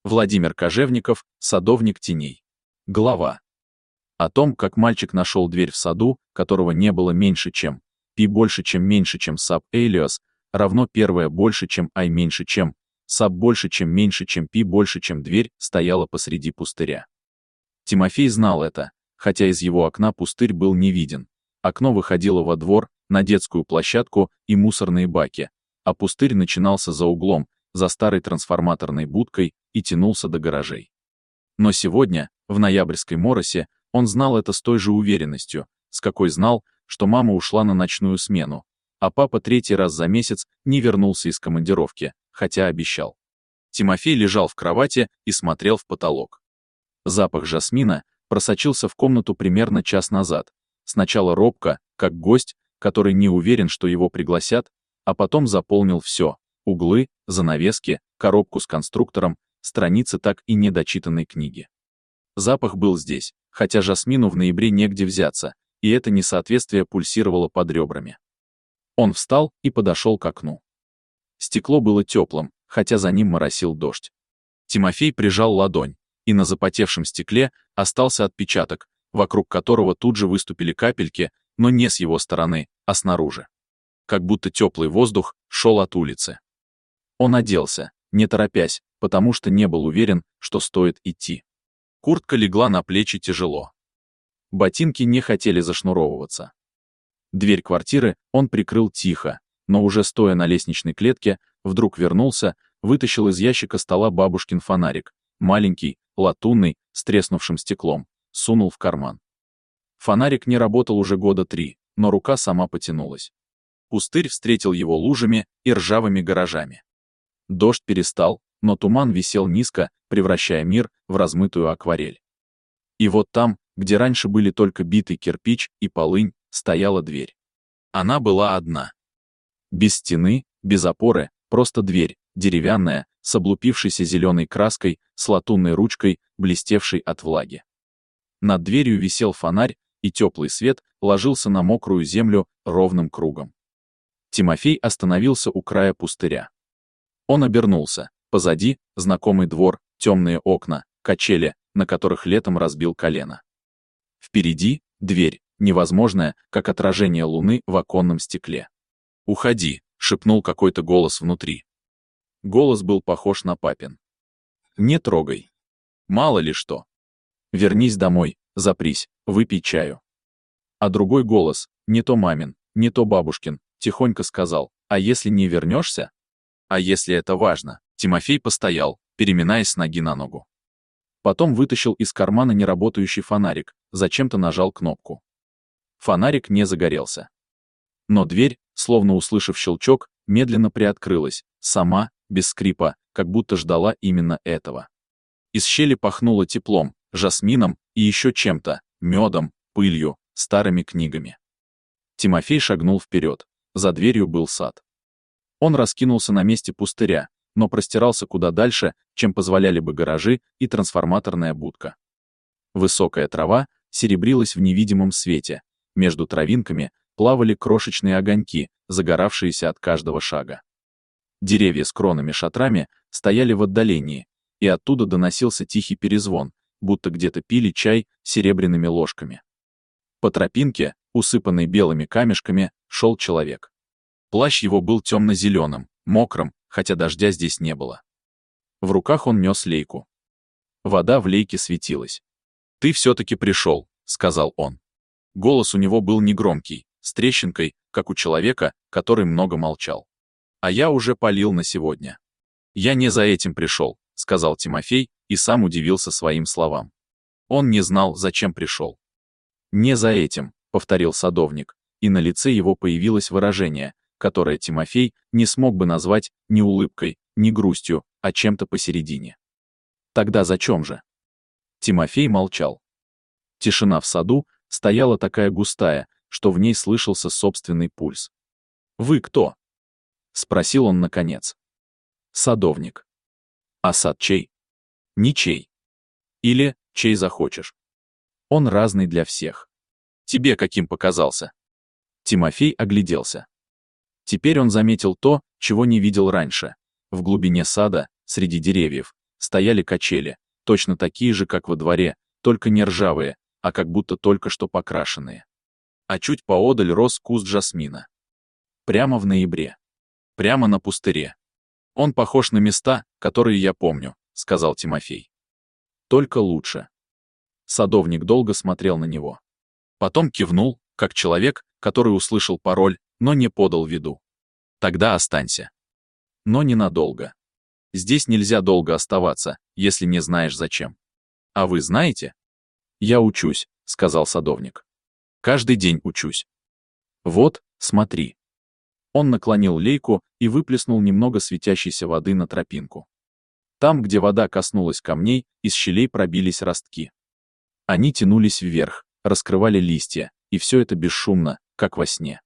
Владимир Кожевников, «Садовник теней». Глава. О том, как мальчик нашел дверь в саду, которого не было меньше, чем π больше, чем меньше, чем саб Элиос, равно первое больше, чем I меньше, чем саб больше, чем меньше, чем π больше, чем дверь, стояла посреди пустыря. Тимофей знал это, хотя из его окна пустырь был не виден. Окно выходило во двор, на детскую площадку и мусорные баки, а пустырь начинался за углом, за старой трансформаторной будкой, и тянулся до гаражей. Но сегодня, в ноябрьской моросе, он знал это с той же уверенностью, с какой знал, что мама ушла на ночную смену, а папа третий раз за месяц не вернулся из командировки, хотя обещал. Тимофей лежал в кровати и смотрел в потолок. Запах жасмина просочился в комнату примерно час назад, сначала робко, как гость, который не уверен, что его пригласят, а потом заполнил все: углы, занавески, коробку с конструктором, страницы так и недочитанной книги. Запах был здесь, хотя жасмину в ноябре негде взяться, и это несоответствие пульсировало под ребрами. Он встал и подошел к окну. Стекло было теплым, хотя за ним моросил дождь. Тимофей прижал ладонь, и на запотевшем стекле остался отпечаток, вокруг которого тут же выступили капельки, но не с его стороны, а снаружи. Как будто теплый воздух шел от улицы. Он оделся, не торопясь, потому что не был уверен, что стоит идти. Куртка легла на плечи тяжело. Ботинки не хотели зашнуровываться. Дверь квартиры он прикрыл тихо, но уже стоя на лестничной клетке, вдруг вернулся, вытащил из ящика стола бабушкин фонарик, маленький, латунный, с треснувшим стеклом, сунул в карман. Фонарик не работал уже года 3, но рука сама потянулась. Пустырь встретил его лужами и ржавыми гаражами. Дождь перестал, но туман висел низко, превращая мир в размытую акварель. И вот там, где раньше были только битый кирпич и полынь, стояла дверь. Она была одна. Без стены, без опоры, просто дверь, деревянная, с облупившейся зеленой краской, с латунной ручкой, блестевшей от влаги. Над дверью висел фонарь, и теплый свет ложился на мокрую землю ровным кругом. Тимофей остановился у края пустыря. Он обернулся. Позади — знакомый двор, темные окна, качели, на которых летом разбил колено. Впереди — дверь, невозможная, как отражение луны в оконном стекле. «Уходи», — шепнул какой-то голос внутри. Голос был похож на папин. «Не трогай. Мало ли что. Вернись домой, запрись, выпей чаю». А другой голос, не то мамин, не то бабушкин, тихонько сказал: «А если не вернешься?» «А если это важно?» Тимофей постоял, переминаясь с ноги на ногу. Потом вытащил из кармана неработающий фонарик, зачем-то нажал кнопку. Фонарик не загорелся. Но дверь, словно услышав щелчок, медленно приоткрылась, сама, без скрипа, как будто ждала именно этого. Из щели пахнуло теплом, жасмином и еще чем-то, медом, пылью, старыми книгами. Тимофей шагнул вперед. За дверью был сад. Он раскинулся на месте пустыря, но простирался куда дальше, чем позволяли бы гаражи и трансформаторная будка. Высокая трава серебрилась в невидимом свете, между травинками плавали крошечные огоньки, загоравшиеся от каждого шага. Деревья с кронами-шатрами стояли в отдалении, и оттуда доносился тихий перезвон, будто где-то пили чай серебряными ложками. По тропинке, усыпанной белыми камешками, шел человек. Плащ его был темно-зеленым, мокрым, хотя дождя здесь не было. В руках он нес лейку. Вода в лейке светилась. «Ты все-таки пришел», — сказал он. Голос у него был негромкий, с трещинкой, как у человека, который много молчал. «А я уже полил на сегодня». «Я не за этим пришел», — сказал Тимофей, и сам удивился своим словам. Он не знал, зачем пришел. «Не за этим», — повторил садовник, и на лице его появилось выражение, которое Тимофей не смог бы назвать ни улыбкой, ни грустью, а чем-то посередине. Тогда зачем же? Тимофей молчал. Тишина в саду стояла такая густая, что в ней слышался собственный пульс. «Вы кто?» — спросил он наконец. «Садовник». «А сад чей?» «Ничей. Или чей захочешь. Он разный для всех. Тебе каким показался?» Тимофей огляделся. Теперь он заметил то, чего не видел раньше. В глубине сада, среди деревьев, стояли качели, точно такие же, как во дворе, только не ржавые, а как будто только что покрашенные. А чуть поодаль рос куст жасмина. Прямо в ноябре. Прямо на пустыре. Он похож на места, которые я помню, сказал Тимофей. Только лучше. Садовник долго смотрел на него. Потом кивнул, как человек, который услышал пароль, но не подал виду. Тогда останься. Но ненадолго. Здесь нельзя долго оставаться, если не знаешь зачем. А вы знаете? Я учусь, сказал садовник. Каждый день учусь. Вот, смотри. Он наклонил лейку и выплеснул немного светящейся воды на тропинку. Там, где вода коснулась камней, из щелей пробились ростки. Они тянулись вверх, раскрывали листья, и все это бесшумно, как во сне.